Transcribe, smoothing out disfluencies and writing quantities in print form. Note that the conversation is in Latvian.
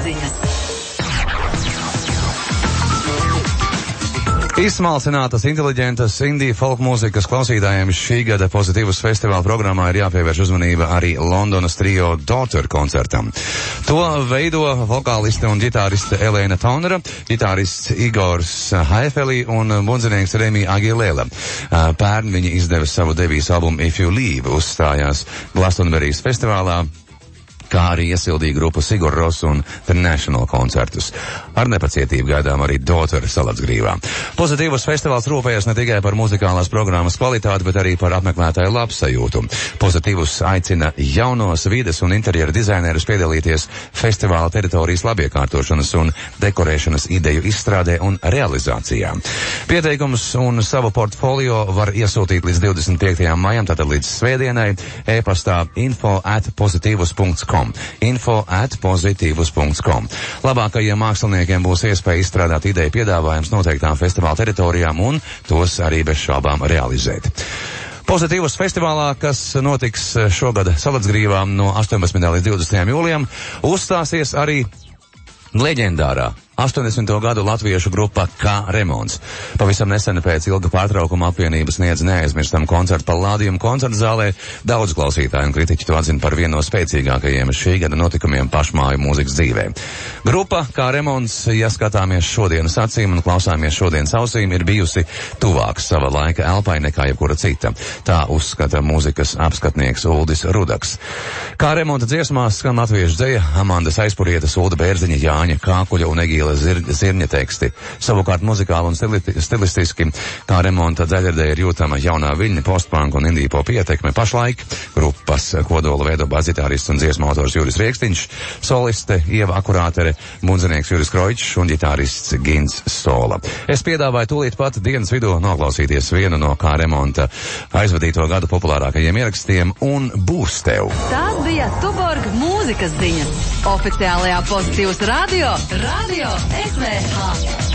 ziņas. Izsmalcinātas, inteliģentas indie folk mūzikas klausītājiem šī gada Pozitīvas festivāla programmā ir jāpievērš uzmanība arī Londonas trio Daughter koncertam. To veido vokāliste un ģitāriste Elēna Tonera, ģitārists Igors Haefeli un bundzinieks Remi Agilēla. Pērn viņi izdeva savu debijas albumu If You Leave, uzstājās Glastonberijas festivālā, kā arī iesildīja grupu Sigur Rós un The National koncertus. Ar nepacietību gaidām arī Daughter Salatsgrīvā. Pozitīvas festivāls rūpējas ne tikai par muzikālās programmas kvalitāti, bet arī par apmeklētāju labsajūtu. Pozitīvus aicina jaunos vides un interjera dizainerus piedalīties festivāla teritorijas labiekārtošanas un dekorēšanas ideju izstrādē un realizācijā. Pieteikums un savu portfolio var iesūtīt līdz 25. maijam, tātad līdz svētdienai, e-pastā info@pozitivus.com. info@pozitivus.com. Labākajiem māksliniekiem būs iespēja izstrādāt ideju piedāvājums noteiktām festivāla teritorijām un tos arī bez šaubām realizēt. Pozitīvas festivālā, kas notiks šogad Salatsgrīvā no 18. līdz 20. jūlijam, uzstāsies arī leģendārā 80. gadu latviešu grupa Kā Remonts. Pavisam nesen pēc ilga pārtraukuma apvienība sniedz neaizmirstam koncertu Palladium koncertu zālē. Daudz klausītāju un kritiķi to atzina par vienu no spēcīgākajiem šī gada notikumiem pašmāju mūzikas dzīvē. Grupa Kā Remonts, ja skatāmies šodienas acīm un klausāmies šodienas ausīm, ir bijusi tuvāk sava laika elpai nekā jebkura cita. Tā uzskata mūzikas apskatnieks Uldis Rudaks. Kā Remonta dziesmās skan latviešu dzeja, Amandas Aizpurietes, Ulda Bērziņa, Jāņa Kākuļa un Egīla Zirņa teksti. Savukārt muzikāli un stilistiski Kā Remonta dzeļardē ir jūtama jaunā viļņa, postpunk un indie pop ietekme. Pašlaik grupas kodola veido basģitārists un dziesmu autors Juris Riekstiņš, soliste Ieva Akurātere, bundzinieks Juris Kroičs un ģitārists Gins Stola. Es piedāvāju tūlīt pat dienas vidū noklausīties vienu no Kā Remonta aizvadīto gadu populārākajiem ierakstiem un Būs tev. Tās bija Tuborg mūzikas ziņas. Oficiālajā Pozitīvas radio SVH.